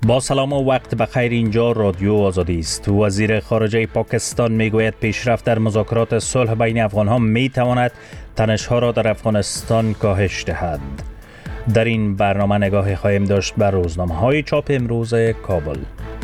با سلام و وقت بخیر، اینجا رادیو آزادی است. وزیر خارجه پاکستان میگوید پیشرفت در مذاکرات صلح بین افغانها میتواند تنش‌ها را در افغانستان کاهش دهد. در این برنامه نگاهی خواهیم داشت بر روزنامه‌های چاپ امروز کابل.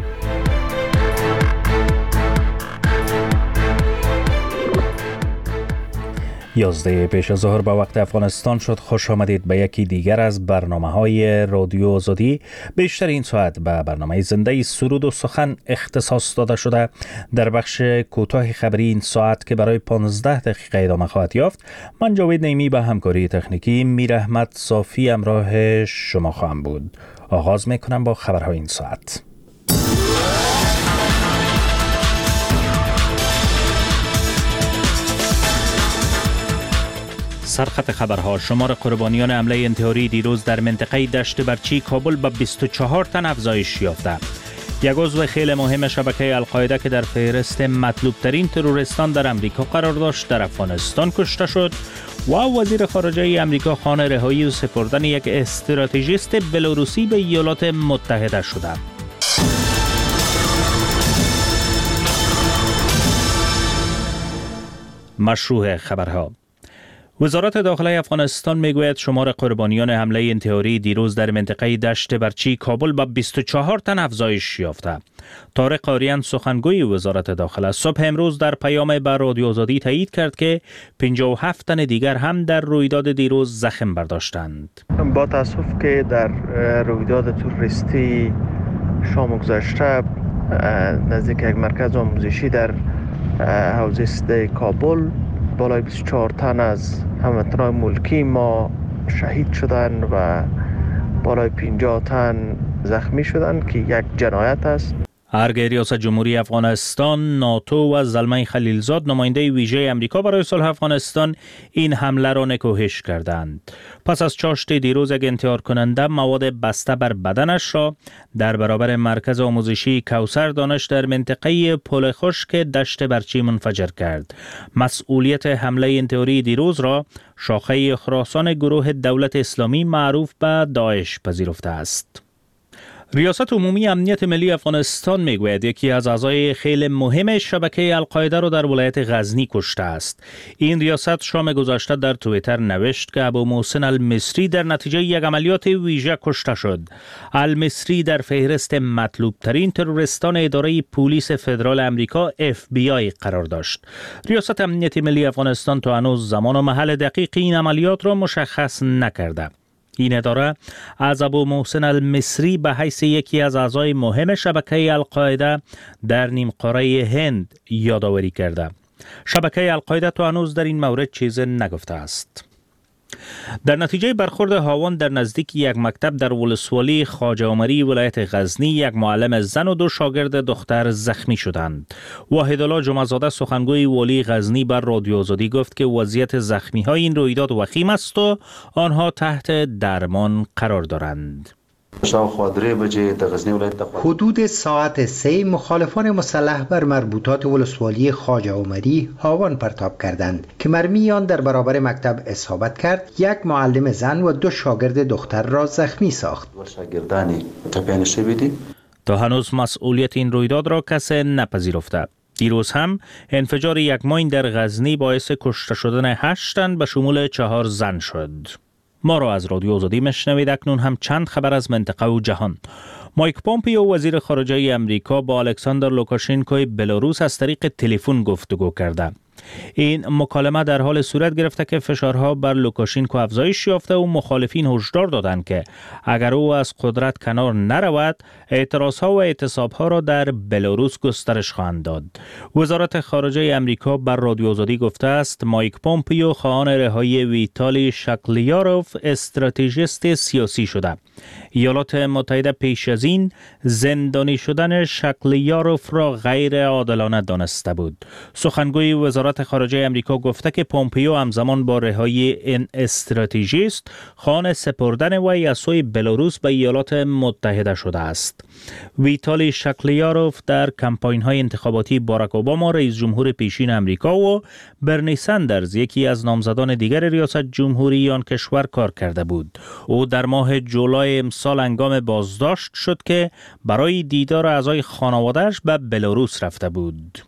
11 پیش از ظهر به وقت افغانستان شد. خوش آمدید به یکی دیگر از برنامه‌های رادیو آزادی. بیشتر این ساعت به برنامه زنده سرود و سخن اختصاص داده شده. در بخش کوتاه خبری این ساعت که برای 15 دقیقه ادامه خواهد یافت، من جاوید نیمی به همکاری تکنیکی میر احمد صافی همراه شما خواهم بود. آغاز میکنم با خبرهای این ساعت. سرخط خبرها: شمار قربانیان حمله انتحاری دیروز در منطقه دشت برچی کابل به 24 تن افزایش یافته. یک عضو خیلی مهم شبکه القاعده که در فهرست مطلوب ترین تروریستان در امریکا قرار داشت در افغانستان کشته شد و وزیر خارجه امریکا خواهان رهایی و سپردن یک استراتژیست بلاروسی به ایالات متحده شده. مشروع خبرها: وزارت داخله افغانستان میگوید شمار قربانیان حمله انتحاری دیروز در منطقه دشت برچی کابل به 24 تن افزایش یافته. طارق آریان سخنگوی وزارت داخله صبح امروز در پیام به رادیو آزادی تایید کرد که 57 تن دیگر هم در رویداد دیروز زخم برداشتند. با تاسف که در رویداد تروریستی شام گذشته نزدیک یک مرکز آموزشی در حوزه 3 کابل بالای 24 تن از هموطنان ملکی ما شهید شدند و بالای 50 تن زخمی شدند که یک جنایت است. ارگ ریاست جمهوری افغانستان، ناتو و زلمه خلیلزاد نماینده ویژه امریکا برای صلح افغانستان این حمله را نکوهش کردند. پس از چاشت دیروز یک انتحار کننده مواد بسته بر بدنش را در برابر مرکز آموزشی کوثر دانش در منطقه پل خشک دشت برچی منفجر کرد. مسئولیت حمله انتحاری دیروز را شاخه خراسان گروه دولت اسلامی معروف به داعش پذیرفته است. ریاست عمومی امنیت ملی افغانستان میگوید یکی از اعضای خیلی مهم شبکه القاعده را در ولایت غزنی کشته است. این ریاست شام گذشته در توییتر نوشت که ابو محسن المصری در نتیجه یک عملیات ویژه کشته شد. المصری در فهرست مطلوب ترین تروریستان اداره پلیس فدرال امریکا FBI قرار داشت. ریاست امنیت ملی افغانستان تا هنوز زمان و محل دقیق این عملیات را مشخص نکرده. این اداره از ابو محسن المصری به حیث یکی از اعضای مهم شبکه القاعده در نیم قاره هند یادآوری کرده. شبکه القاعده تا هنوز در این مورد چیز نگفته است. در نتیجه برخورد هاون در نزدیک یک مکتب در ولسوالی خواجه عمری ولایت غزنی، یک معلم زن و 2 شاگرد دختر زخمی شدند. واحدالله جمعه‌زاده سخنگوی والی غزنی بر رادیو آزادی گفت که وضعیت زخمی های این رویداد وخیم است و آنها تحت درمان قرار دارند. حدود ساعت 3 مخالفان مسلح بر مربوطات ولسوالی خواجه عمری هاون پرتاب کردند که مرمی آن در برابر مکتب اصابت کرد. یک معلم زن و 2 شاگرد دختر را زخمی ساخت. تا هنوز مسئولیت این رویداد را کسی نپذیرفته. دیروز هم انفجار یک ماین در غزنی باعث کشته شدن 8 تن به شمول 4 زن شد. ما را از رادیو آزادی میشنوید. اکنون هم چند خبر از منطقه و جهان. مایک پومپیو وزیر خارجه امریکا با الکساندر لوکاشنکوی بلاروس از طریق تلفن گفتگو کرده. این مکالمه در حال صورت گرفته که فشارها بر لوکاشنکو افزایش یافته و مخالفین هشدار دادند که اگر او از قدرت کنار نرود، اعتراضها و اعتصابها را در بلاروس گسترش خواهند داد. وزارت خارجه امریکا بر رادیو آزادی گفته است مایک پومپیو خواهان رهایی ویتالی شکلیاروف استراتژیست سیاسی شده. ایالات متحده پیش از این زندانی شدن شکلیاروف را غیر عادلانه دانسته بود. سخنگوی وزارت وزارت خارجه امریکا گفته که پومپیو همزمان با رهایی این استراتژیست خواهان سپردن وی از سوی بلاروس به ایالات متحده شده است. ویتالی شکلیاروف در کمپاین‌های انتخاباتی باراک اوباما رئیس جمهور پیشین امریکا و برنی سندرز یکی از نامزدان دیگر ریاست جمهوری آن کشور کار کرده بود. او در ماه جولای امسال هنگام بازداشت شد که برای دیدار اعضای خانواده‌اش به بلاروس رفته بود.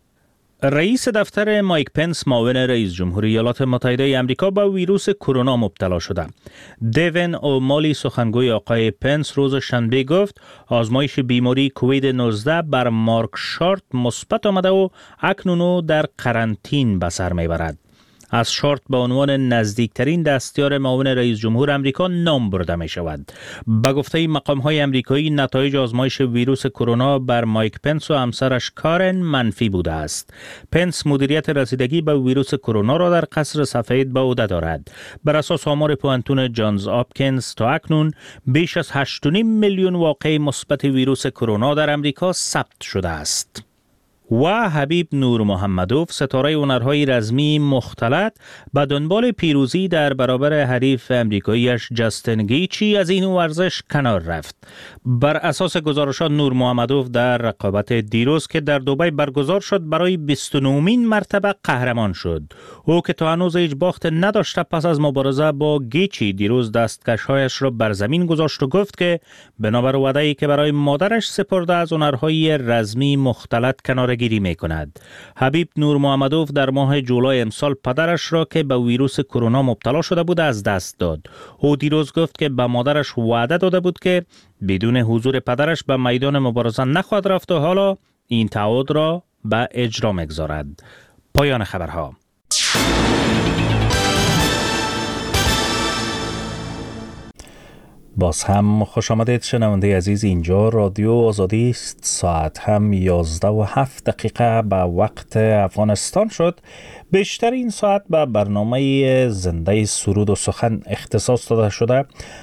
رئیس دفتر مایک پنس معاون رئیس جمهور ایالات متحده آمریکا به ویروس کرونا مبتلا شده. دیوین اومالی سخنگوی آقای پنس روز شنبه گفت آزمایش بیماری کووید 19 بر مارک شارت مثبت آمده و اکنون او در قرنطین به سر میبرد. از شارت به عنوان نزدیکترین دستیار معاون رئیس جمهور امریکا نام برده می شود. به گفته مقام های امریکایی نتایج آزمایش ویروس کرونا بر مایک پنس و همسرش کارن منفی بوده است. پنس مدیریت رسیدگی به ویروس کرونا را در قصر سفید به عهده دارد. بر اساس آمار پوانتون جانز آپکینز تا اکنون بیش از 8.5 میلیون واقعه مثبت ویروس کرونا در امریکا ثبت شده است. و حبیب نور محمدوف ستاره هنرهای رزمی مختلط به دنبال پیروزی در برابر حریف امریکاییش جاستین گیچی از این ورزش کنار رفت. بر اساس گزارشات نور محمدوف در رقابت دیروز که در دبی برگزار شد برای 29مین مرتبه قهرمان شد. او که تا هنوز هیچ باخت نداشته پس از مبارزه با گیچی دیروز دستکش‌هایش را بر زمین گذاشت و گفت که بنابر وعده‌ای که برای مادرش سپرده از هنرهای رزمی مختلط کنار گیری می کند. حبیب نور محمدوف در ماه جولای امسال پدرش را که به ویروس کرونا مبتلا شده بود از دست داد. او دیروز گفت که به مادرش وعده داده بود که بدون حضور پدرش به میدان مبارزه نخواهد رفت و حالا این تعهد را به اجرا می‌گذارد. پایان خبرها. باز هم خوش آمدید شنونده عزیز، اینجا رادیو آزادی است. ساعت هم 11:07 به وقت افغانستان شد. بیشتر این ساعت به برنامه زنده سرود و سخن اختصاص داده شده.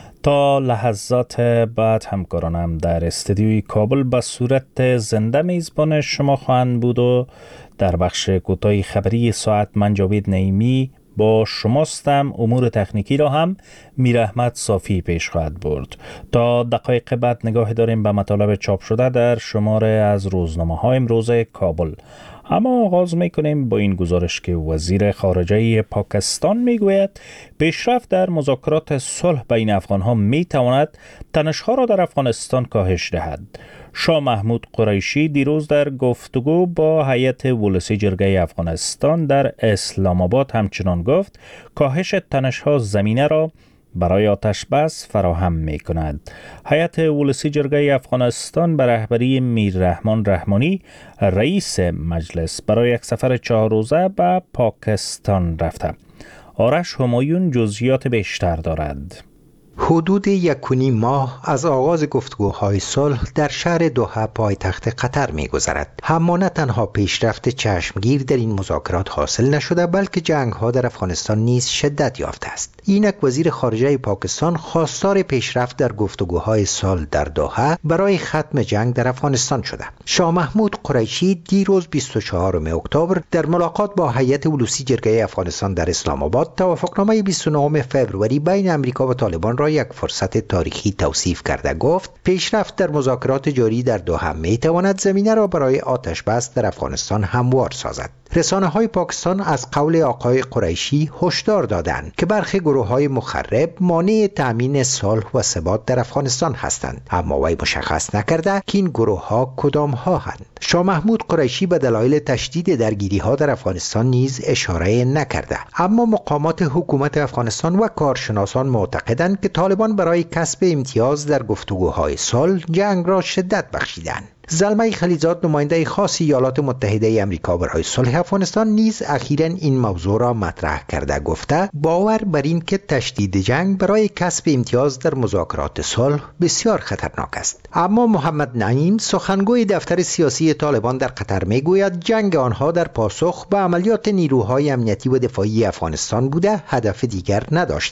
تا لحظات بعد همکارانم در استودیوی کابل به صورت زنده میزبان شما خواهند بود و در بخش کوتاه خبری ساعت من جاوید نعیمی با شماستم. امور تکنیکی را هم میر احمد صافی پیش خواهد برد. تا دقایق بعد نگاه داریم به مطالب چاپ شده در شماره از روزنامه های امروز کابل. اما آغاز میکنیم با این گزارش که وزیر خارجه پاکستان میگوید پیشرفت در مذاکرات صلح بین افغانها میتواند تنش‌ها را در افغانستان کاهش دهد. شاه محمود قریشی دیروز در گفتگو با هیئت ولسی جرگه افغانستان در اسلام آباد همچنان گفت کاهش تنش‌ها زمینه را برای آتش بس فراهم می کند. هیئت ولسی جرگه افغانستان به رهبری میر رحمان رحمانی رئیس مجلس برای یک سفر 4 روزه به پاکستان رفته. آرش همایون جزئیات بیشتر دارد. حدود 1.5 ماه از آغاز گفتگوهای صلح در شهر دوحه پایتخت قطر می‌گذرد. اما نه تنها پیشرفت چشمگیر در این مذاکرات حاصل نشده بلکه جنگ‌ها در افغانستان نیز شدت یافته است. اینک وزیر خارجه پاکستان خواستار پیشرفت در گفتگوهای صلح در دوحه برای ختم جنگ در افغانستان شده. شاه محمود قریشی دیروز 24 اکتبر در ملاقات با هیئت ولسی جرگه افغانستان در اسلام آباد توافقنامه 29 فوریه بین امریکا و طالبان را یک فرصت تاریخی توصیف کرده گفت پیشرفت در مذاکرات جاری در دوحه میتواند زمینه را برای آتش بس در افغانستان هموار سازد. رسانه‌های پاکستان از قول آقای قریشی هشدار دادند که برخی گروه‌های مخرب مانع تأمین صلح و ثبات در افغانستان هستند، اما وی مشخص نکرده که این گروه‌ها کدام‌ها هستند. شاه محمود قریشی به دلایل تشدید درگیری‌ها در افغانستان نیز اشاره نکرده، اما مقامات حکومت افغانستان و کارشناسان معتقدند که طالبان برای کسب امتیاز در گفتگوهای صلح جنگ را شدت بخشیدند. زلمه خلیلزاد نماینده خاص ایالات متحده آمریکا برای صلح افغانستان نیز اخیراً این موضوع را مطرح کرده گفته باور بر این که تشدید جنگ برای کسب امتیاز در مذاکرات صلح بسیار خطرناک است. اما محمد نعیم سخنگوی دفتر سیاسی طالبان در قطر میگوید جنگ آنها در پاسخ به عملیات نیروهای امنیتی و دفاعی افغانستان بوده، هدف دیگر نداشته است.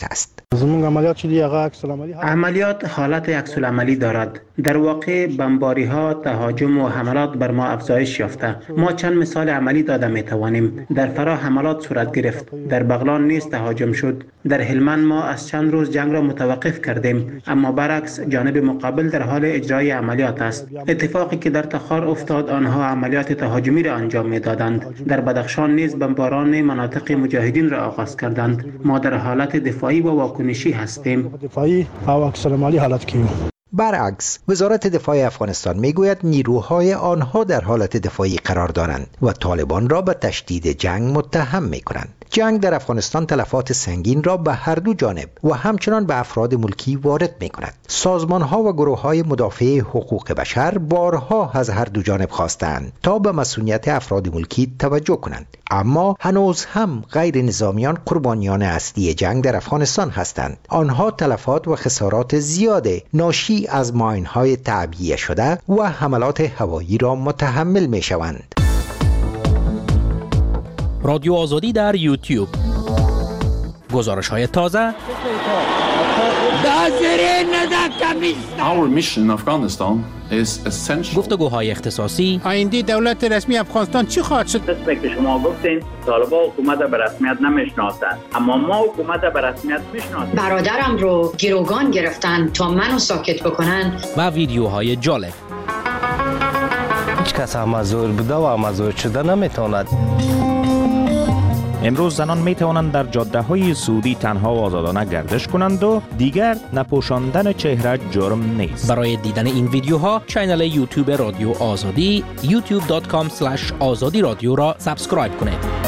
عملیات حالت عکس‌العملی دارد. در واقع بمباری‌ها، تهاجم و حملات بر ما افزایش یافته. ما چند مثال عملی داده می‌توانیم. در فرا حملات صورت گرفت. در بغلان نیز تهاجم شد. در هلمند ما از چند روز جنگ را متوقف کردیم، اما برعکس جانب مقابل در حال اجرای عملیات است. اتفاقی که در تخار افتاد، آنها عملیات تهاجمی را انجام می‌دادند. در بدخشان نیز بمباران مناطق مجاهدین را آغاز کردند. ما در حالت دفاعی و واکنشی هستیم. برعکس، وزارت دفاع افغانستان میگوید نیروهای آنها در حالت دفاعی قرار دارند و طالبان را به تشدید جنگ متهم میکنند. جنگ در افغانستان تلفات سنگین را به هر دو جانب و همچنان به افراد ملکی وارد میکند. سازمانها و گروههای مدافع حقوق بشر بارها از هر دو جانب خواستند تا به مسئولیت افراد ملکی توجه کنند، اما هنوز هم غیر نظامیان قربانیان اصلی جنگ در افغانستان هستند. آنها تلفات و خسارات زیاد ناشی از ماین‌های تعبیه شده و حملات هوایی را متحمل میشوند. رادیو آزادی در یوتیوب. گزارش‌های تازه. Our mission in Afghanistan is essential. گفتگوهای اختصاصی. آینده دولت رسمی افغانستان چی خواهد شد؟ قسمی که شما گفتین طالبان حکومت به رسمیت نمیشناسند، اما ما حکومت به رسمیت میشناسیم. برادرم رو گروگان گرفتن تا منو ساکت بکنن. و ویدیوهای جالب. هیچ کس مزور بوده و مزور شده نمیتواند. امروز زنان می توانند در جاده های سعودی تنها و آزادانه گردش کنند و دیگر نپوشاندن چهره جرم نیست. برای دیدن این ویدیوها کانال یوتیوب رادیو آزادی youtube.com/azadi رادیو را سابسکرایب کنید.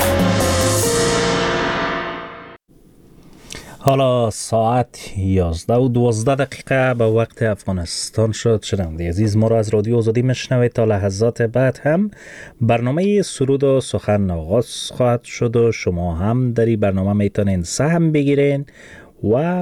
حالا ساعت 11:12 به وقت افغانستان شد. شنونده عزیز، ما را از رادیو آزادی میشنوید. تا لحظات بعد هم برنامه سرود و سخن آغاز خواهد شد و شما هم در این برنامه میتونین سهم بگیرین و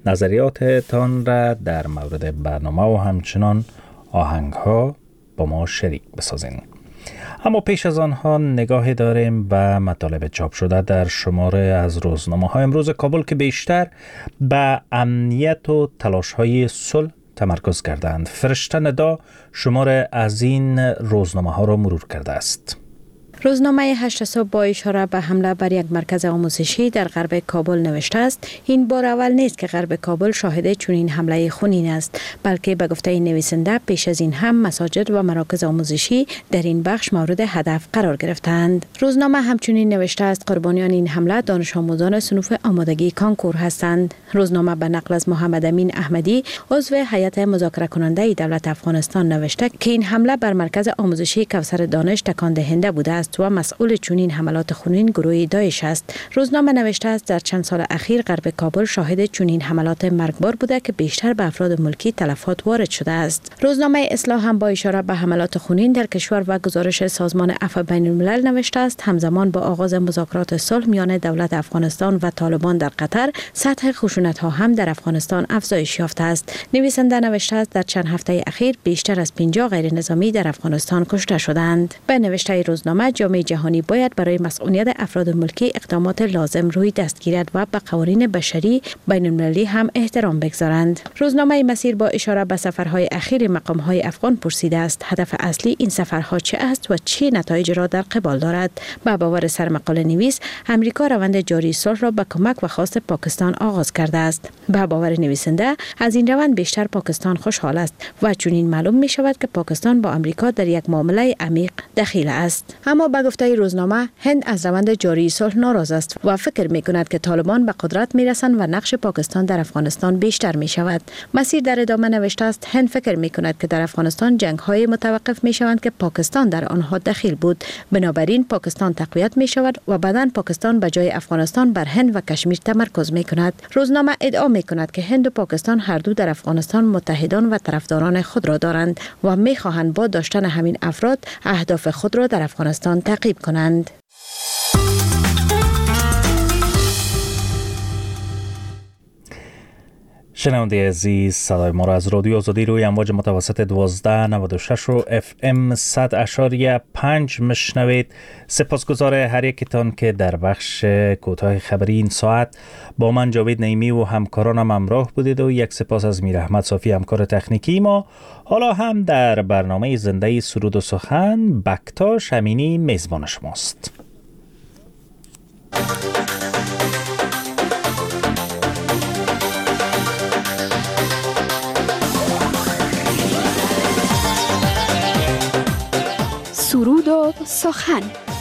نظریاتتان را در مورد برنامه و همچنان آهنگ ها با ما شریک بسازین. اما پیش از آنها نگاهی داریم به مطالب چاپ شده در شماره از روزنامه های امروز کابل که بیشتر به امنیت و تلاش های صلح تمرکز کردند. فرشته ندا شماره از این روزنامه ها را مرور کرده است. روزنامه 8 صبح با اشاره به حمله بر یک مرکز آموزشی در غرب کابل نوشته است این بار اول نیست که غرب کابل شاهد چنین حمله خونین است، بلکه به گفته نویسنده پیش از این هم مساجد و مراکز آموزشی در این بخش مورد هدف قرار گرفتند. روزنامه همچنین نوشته است قربانیان این حمله دانش آموزان صنوف آمادگی کانکور هستند. روزنامه به نقل از محمد امین احمدی عضو هیئت مذاکره کننده دولت افغانستان نوشته که این حمله بر مرکز آموزشی کوثر دانش تکان دهنده بوده است و مسئول چنین حملات خونین گروه داعش است. روزنامه نوشته است در چند سال اخیر غرب کابل شاهد چنین حملات مرگبار بوده که بیشتر به افراد ملکی تلفات وارد شده است. روزنامه اصلاح هم با اشاره به حملات خونین در کشور و گزارش سازمان عفو بین الملل نوشته است همزمان با آغاز مذاکرات صلح میان دولت افغانستان و طالبان در قطر، سطح خشونت ها هم در افغانستان افزایش یافته است. نویسنده نوشته است در چند هفته اخیر بیشتر از 50 غیر نظامی در افغانستان کشته شدند. به نوشته روزنامه جامعه جهانی باید برای مسئولیت افراد ملکی اقدامات لازم روی دست گیرد و به قوانین بشری بین المللی هم احترام بگذارند. روزنامه مسیر با اشاره به سفرهای اخیر مقامهای افغان پرسیده است هدف اصلی این سفرها چه است و چه نتایج را در قبال دارد. با باور سرمقاله نویس امریکا روند جاری صلح را به کمک و خواست پاکستان آغاز کرده است. با باور نویسنده از این روند بیشتر پاکستان خوشحال است و چنین معلوم می شود که پاکستان با امریکا در یک معامله عمیق دخیل است. اما به گفته روزنامه هند از روند جاری صلح ناراض است و فکر می کند که طالبان به قدرت می رسند و نقش پاکستان در افغانستان بیشتر می شود. مسیر در ادامه نوشته است هند فکر می کند که در افغانستان جنگ های متوقف می شوند که پاکستان در آنها دخیل بود، بنابراین پاکستان تقویت می شود و بعداً پاکستان به جای افغانستان بر هند و کشمیر تمرکز می کند. روزنامه ادعا می کند که هند و پاکستان هر دو در افغانستان متحدان و طرفداران خود را دارند و می خواهند با داشتن همین افراد اهداف خود را در افغانستان تعقیب کنند. شنونده عزیز، صدای ما را از رادیو آزادی روی امواج متوسط 1296 و FM 100.5 مشنوید. سپاسگزار هر یکتان که در بخش کوتاه خبری این ساعت با من جاوید نعیمی و همکارانم همراه بودید و یک سپاس از میر احمد صافی همکار تکنیکی ما. حالا هم در برنامه زنده سرود و سخن بکتاش امینی میزبان شماست. سرود و سخن.